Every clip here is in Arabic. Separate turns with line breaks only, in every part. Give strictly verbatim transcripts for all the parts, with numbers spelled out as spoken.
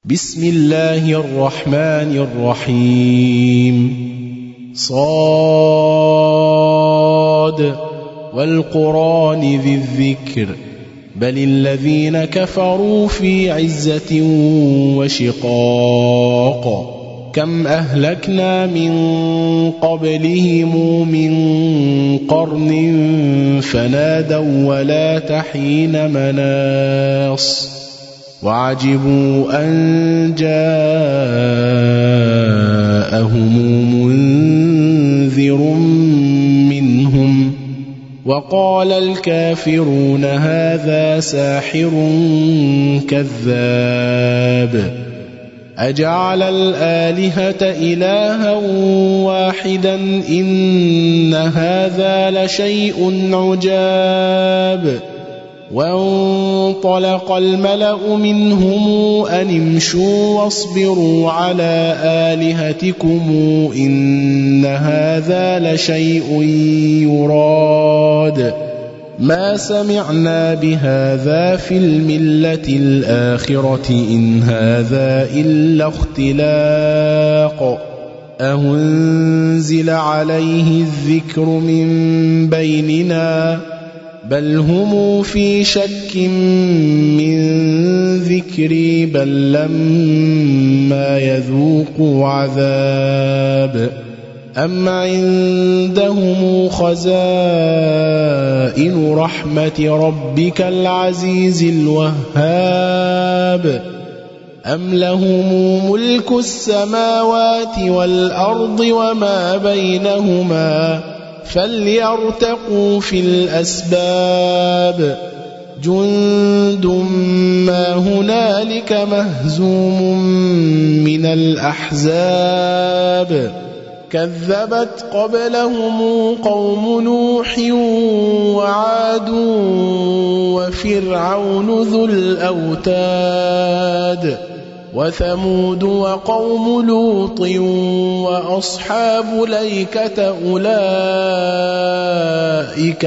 بسم الله الرحمن الرحيم صاد والقرآن ذي الذكر بل الذين كفروا في عزة وشقاق كم أهلكنا من قبلهم من قرن فنادوا ولا تحين مناص وعجبوا أن جاءهم منذر منهم وقال الكافرون هذا ساحر كذاب أجعل الآلهة إلها واحدا إن هذا لشيء عجاب وانطلق الملأ منهم أن امشوا واصبروا على آلهتكم إن هذا لشيء يراد ما سمعنا بهذا في الملة الآخرة إن هذا إلا اختلاق أنزل عليه الذكر من بيننا بل هم في شك من ذكري بل لما يذوقوا عذاب أم عندهم خزائن رحمة ربك العزيز الوهاب أم لهم ملك السماوات والأرض وما بينهما فليرتقوا في الأسباب جند ما هنالك مهزوم من الأحزاب كذبت قبلهم قوم نوح وعاد وفرعون ذو الأوتاد وثمود وقوم لوط وأصحاب الأيكة أولئك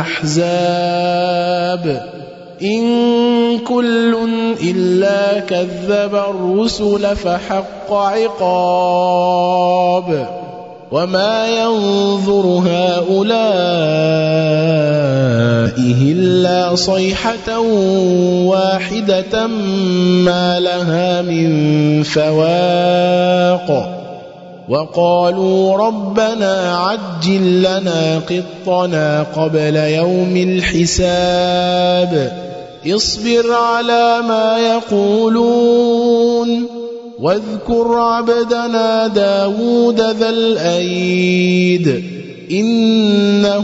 الأحزاب إن كل إلا كذب الرسل فحق عقاب وما ينظر هؤلاء إلا صيحة واحدة ما لها من فواق وقالوا ربنا عجل لنا قطنا قبل يوم الحساب اصبر على ما يقولون واذكر عبدنا داود ذا الأيد إنه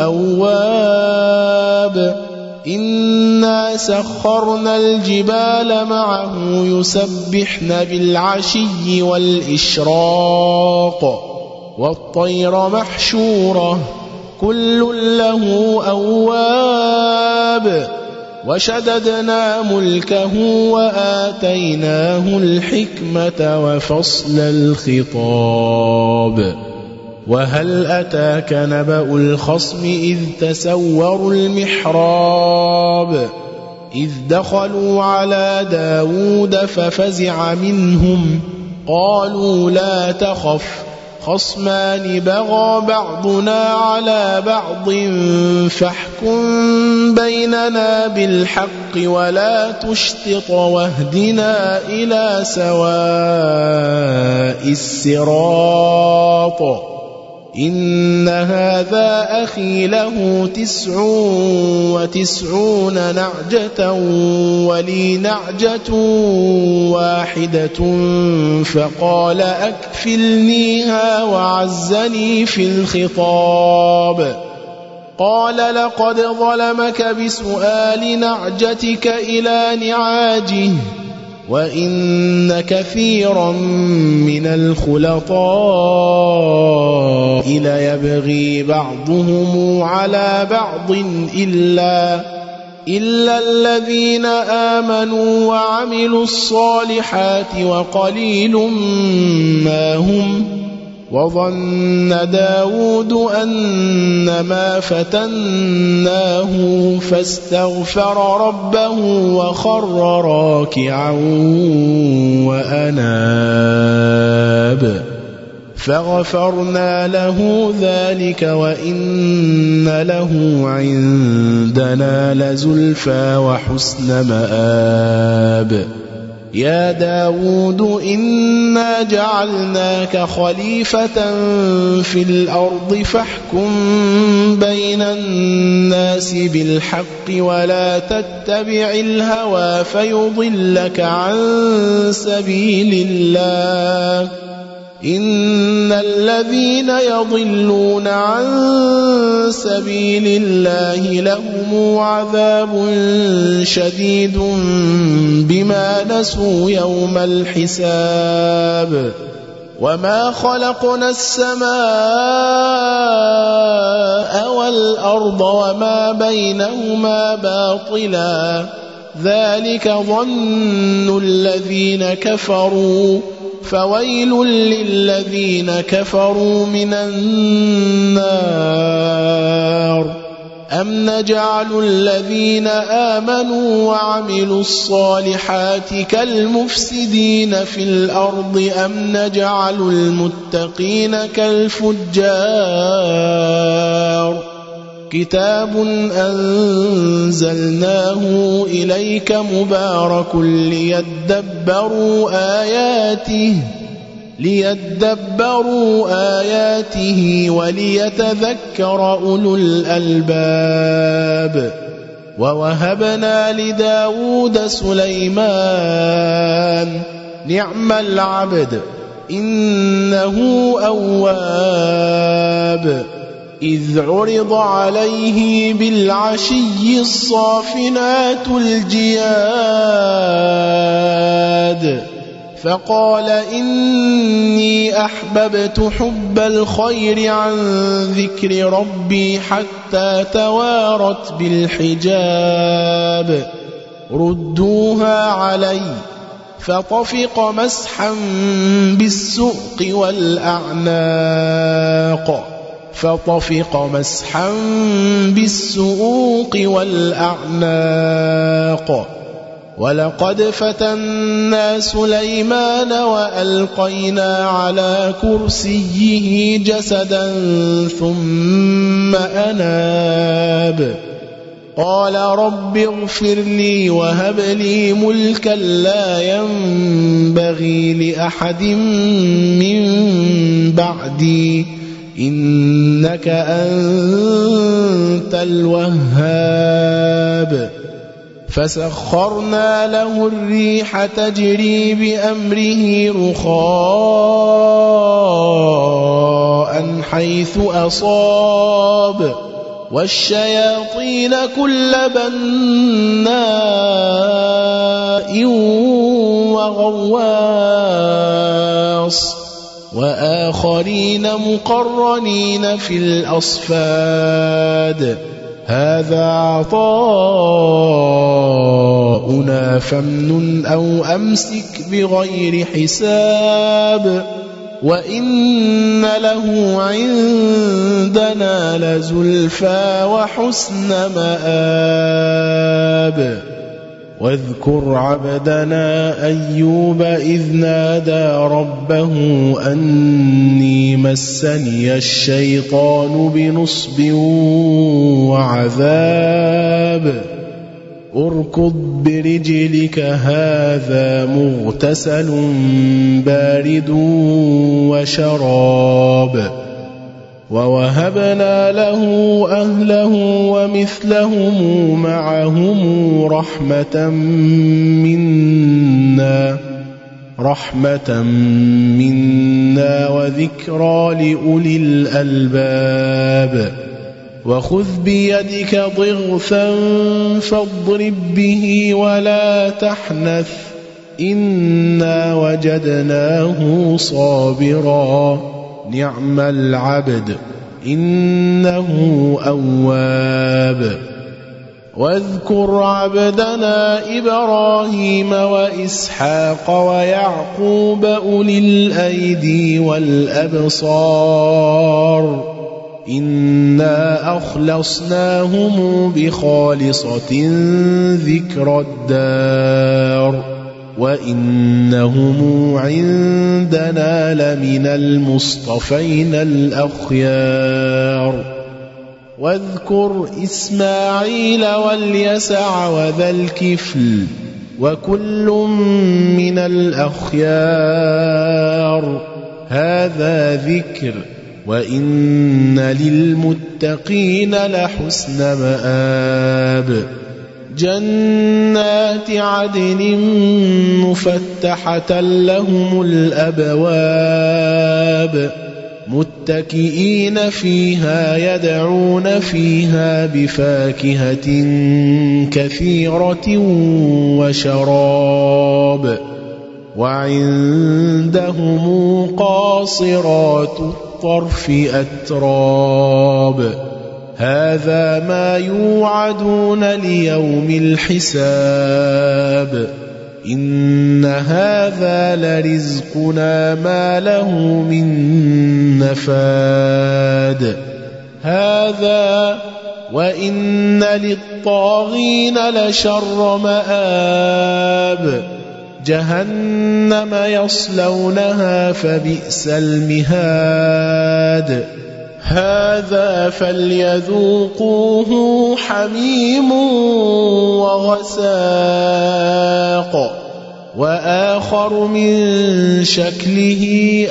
أواب إنا سخرنا الجبال معه يسبحن بالعشي والإشراق والطير محشورة كل له أواب وشددنا ملكه وآتيناه الحكمة وفصل الخطاب وهل أتاك نبأ الخصم إذ تسوروا المحراب إذ دخلوا على داود ففزع منهم قالوا لا تخف خصمان بغى بعضنا على بعض فاحكم بيننا بالحق ولا تشطط واهدنا إلى سواء الصراط إن هذا أخي له تسع وتسعون نعجة ولي نعجة واحدة فقال أكفلنيها وعزني في الخطاب قال لقد ظلمك بسؤال نعجتك إلى نعاجه وإن كثيرا من الخلطاء ليبغي بعضهم على بعض إلا إلا الذين آمنوا وعملوا الصالحات وقليل ما هم وظن داود أنما فتناه فاستغفر ربه وخر راكعا وأناب فغفرنا له ذلك وإن له عندنا لزلفى وحسن مآب يا داود إنا جعلناك خليفة في الأرض فاحكم بين الناس بالحق ولا تتبع الهوى فيضلك عن سبيل الله إن الذين يضلون عن سبيل الله لهم عذاب شديد بما نسوا يوم الحساب وما خلقنا السماء والأرض وما بينهما باطلا ذلك ظن الذين كفروا فويل للذين كفروا من النار أم نجعل الذين آمنوا وعملوا الصالحات كالمفسدين في الأرض أم نجعل المتقين كالفجار كتاب أنزلناه إليك مبارك ليدبروا آياته ليدبروا آياته وليتذكر أولو الألباب ووهبنا لداود سليمان نعم العبد إنه أواب إذ عرض عليه بالعشي الصافنات الجياد فقال إني أحببت حب الخير عن ذكر ربي حتى توارت بالحجاب ردوها علي فطفق مسحا بالسوق والأعناق فطفق مسحا بالسوق والأعناق ولقد فتنا سليمان وألقينا على كرسيه جسدا ثم أناب قال رب اغفر لي وهب لي ملكا لا ينبغي لأحد من بعدي إنك أنت الوهاب فسخرنا له الريح تجري بأمره رخاء حيث أصاب والشياطين كل بناء وغواص وآخرين مقرنين في الأصفاد هذا عطاؤنا فامنن أو أمسك بغير حساب وإن له عندنا لزلفى وحسن مآب واذكر عبدنا أيوب إذ نادى ربه أني مسني الشيطان بنصب وعذاب اركض برجلك هذا مغتسل بارد وشراب ووهبنا له أهله ومثلهم معهم رحمة منا رحمة منا وذكرى لأولي الألباب وخذ بيدك ضغثا فاضرب به ولا تحنث إنا وجدناه صابرا نعم العبد إنه أواب واذكر عبدنا إبراهيم وإسحاق ويعقوب أولي الأيدي والأبصار إنا أخلصناهم بخالصة ذكر الدار وإنهم عندنا لمن المصطفين الأخيار واذكر إسماعيل واليسع وذا الكفل وكل من الأخيار هذا ذكر وإن للمتقين لحسن مآب جنات عدن مفتحة لهم الأبواب متكئين فيها يدعون فيها بفاكهة كثيرة وشراب وعندهم قاصرات الطرف أتراب هذا ما يوعدون ليوم الحساب إن هذا لرزقنا ما له من نفاد هذا وإن للطاغين لشر مآب جهنم يصلونها فبئس المهاد هذا فليذوقوه حميم وغساق وآخر من شكله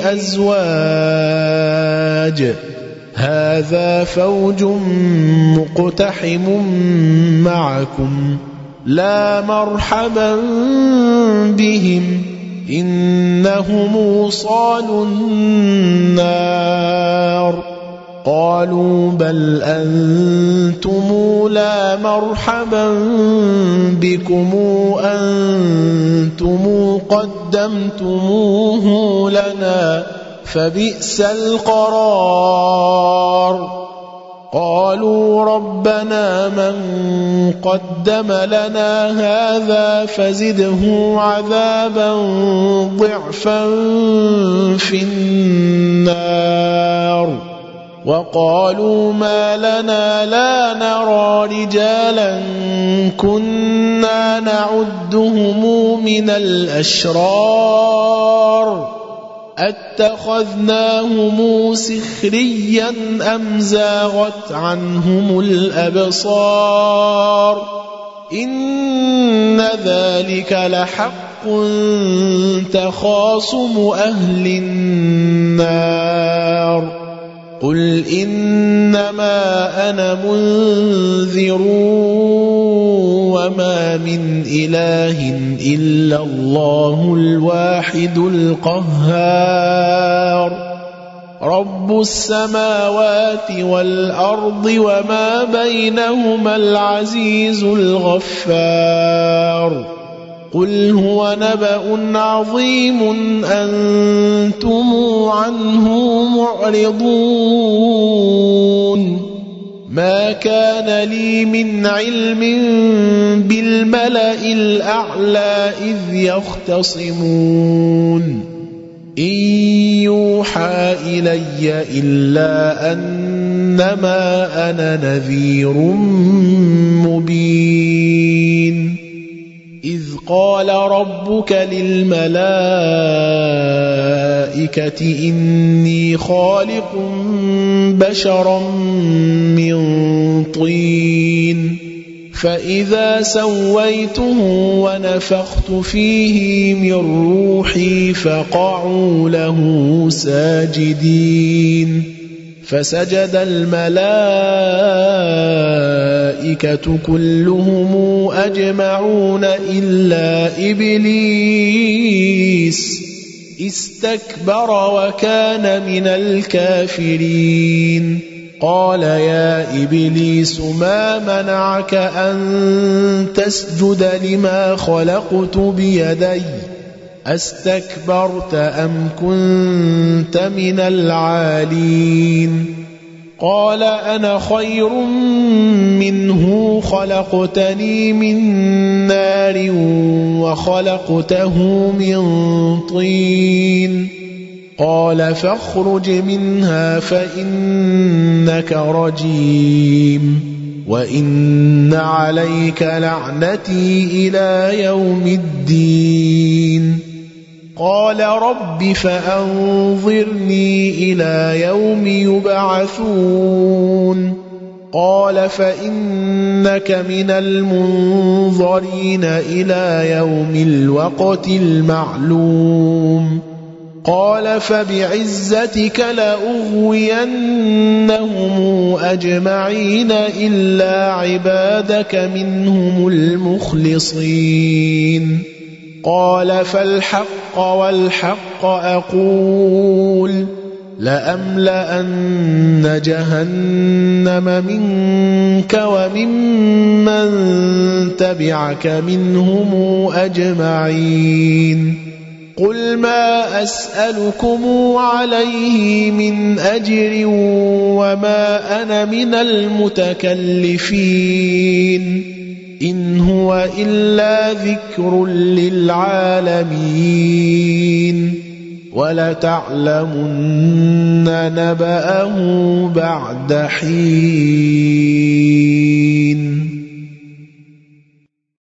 أزواج هذا فوج مقتحم معكم لا مرحبا بهم إنهم صالوا النار قالوا بل أنتم لا مرحبا بكم أنتم قدمتموه لنا فبئس القرار قالوا ربنا من قدم لنا هذا فزده عذابا ضعفا في النار وقالوا ما لنا لا نرى رجالا كنا نعدهم من الأشرار أتخذناهم سخريا أم زاغت عنهم الأبصار إن ذلك لحق تخاصم أهل النار قل إنما أنا منذر وما من إله إلا الله الواحد القهار رب السماوات والأرض وما بينهما العزيز الغفار قل هو نبأ عظيم أنتم عنه معرضون ما كان لي من علم بالملأ الأعلى إذ يختصمون إن يوحى إلي إلا أنما أنا نذير مبين إذ قال ربك للملائكة إني خالق بشرا من طين فإذا سويته ونفخت فيه من روحي فقعوا له ساجدين فسجد الملائكة كلهم أجمعون إلا إبليس استكبر وكان من الكافرين قال يا إبليس ما منعك أن تسجد لما خلقت بيدي أستكبرت أم كنت من العالين قال أنا خير منه خلقتني من نار وخلقته من طين قال فاخرج منها فإنك رجيم وإن عليك لعنتي إلى يوم الدين. قال رب فأنظرني إلى يوم يبعثون. قال فإنك من المنظرين إلى يوم الوقت المعلوم. قال فبعزتك لأغوينهم أجمعين إلا عبادك منهم المخلصين. قال فالحق والحق أقول لأملأن جهنم منك وممن تبعك منهم أجمعين. قل ما أسألكم عليه من أجر وما أنا من المتكلفين إن هو إلا ذكر للعالمين ولتعلمن نبأه بعد حين.